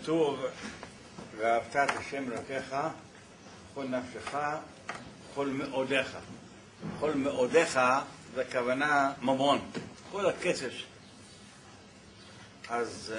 כתוב, ואהבת את השם אלוקיך, כל נפשך, כל מאודיך. כל מאודיך זה הכוונה ממון, כל הכסף. אז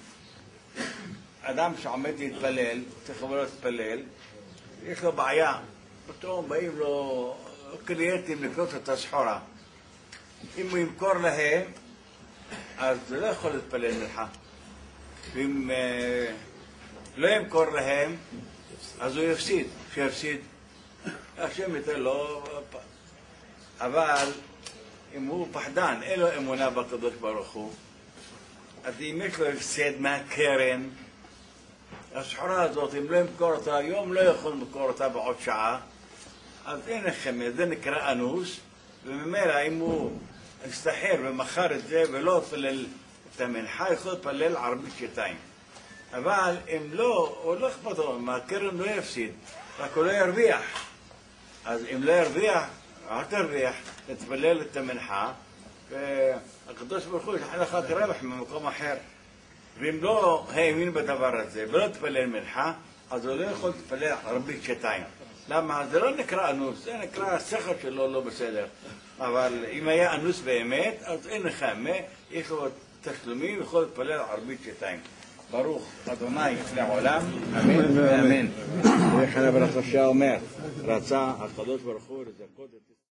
אדם שעומד להתפלל, צריך לבוא להתפלל, יש לו בעיה. פתאום באים לו קליינטים לקנות את הסחורה. אם הוא ימכור להם, אז הוא לא יכול להתפלל מנחה. ואם לא ימכור להם, אז הוא יפסיד. שיפסיד, השם ייתן לו. אבל אם הוא פחדן, אין לו אמונה בקדוש ברוך הוא, אז אם יש לו הפסד מהקרן, הסחורה הזאת, אם לא ימכור אותה היום, לא יכול למכור אותה בעוד שעה, אז אין לכם, זה נקרא אנוס, וממילא אם הוא הסתחר ומכר את זה ולא פלל את המנחה, יכול לפלל ערבית שתיים. אבל אם לא, הוא לא אכפת לו, מהקרן לא יפסיד, רק הוא לא ירוויח. אז אם לא ירוויח, אל תרוויח, תתפלל את המנחה, והקדוש ברוך הוא ישלח לך רווח ממקום אחר. ואם לא האמין בדבר הזה ולא תפלל מנחה, אז הוא לא יכול להתפלל ערבית שתיים. למה? זה לא נקרא אנוס, זה נקרא השכל שלו לא בסדר. אבל אם היה אנוס באמת, אז אין לך מה, יש לו תשלומים, יכול להתפלל ערבית שתיים. ברוך אדוני לעולם, אמן ואמן. ואחד ברוך השם אומר, רצה הקדוש ברוך הוא לזכות את